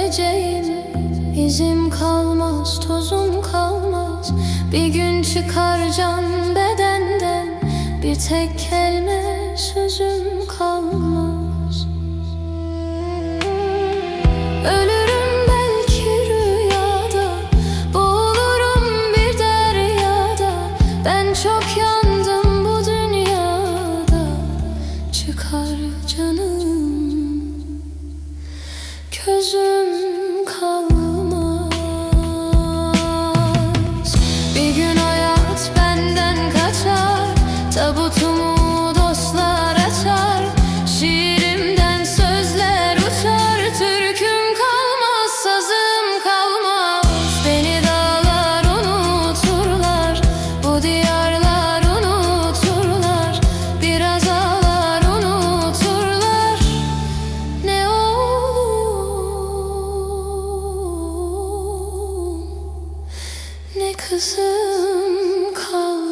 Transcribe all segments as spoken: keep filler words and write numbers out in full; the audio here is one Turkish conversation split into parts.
gideceğim. İzim kalmaz, tozum kalmaz. Bir gün çıkar can bedenden, bir tek kelime sözüm kalmaz. Ölürüm belki rüyada, boğulurum bir deryada. Ben çok yandım bu dünyada, çıkar canım, gözüm kalmaz. Bir gün hayat benden kaçar, tabutumu dostlar açar. Şiirimden sözler uçar, türküm kalmaz, sazım kalmaz. Beni dağlar unuturlar, bu diyarlar unuturlar. Biraz ağlar unuturlar, ne oğlum ne kızım kalmaz.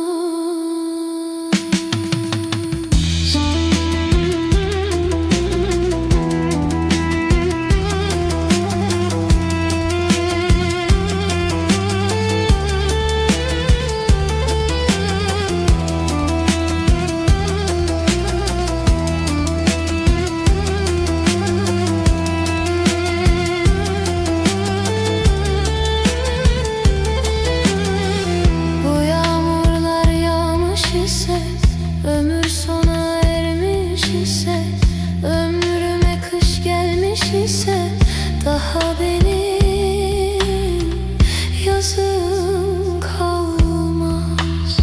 Ömür sona ermiş ise, ömrüme kış gelmiş ise, daha benim yazım kalmaz.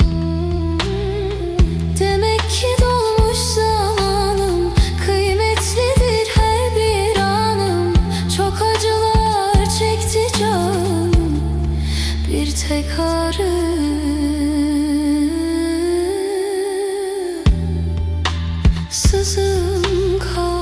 Demek ki dolmuş zamanım, kıymetlidir her bir anım. Çok acılar çekti canım, bir tek ağrı sızım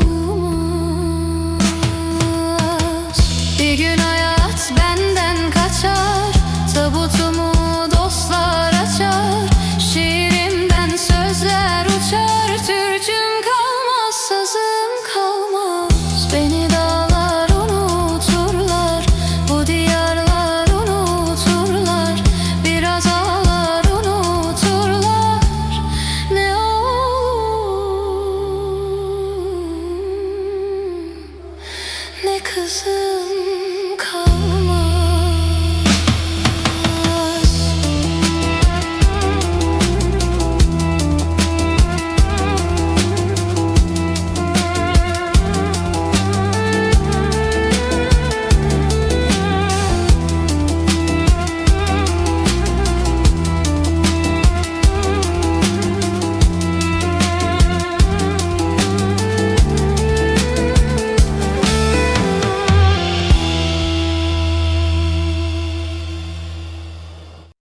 kalmaz. Bir gün hayat benden kaçar, tabutumu dostlar açar. Şiirimden sözler uçar, türküm kalmaz, sazım kalmaz. Beni dağlar unuturlar, bu diyarlar unuturlar. Biraz ağlar unuturlar, ne ne kızım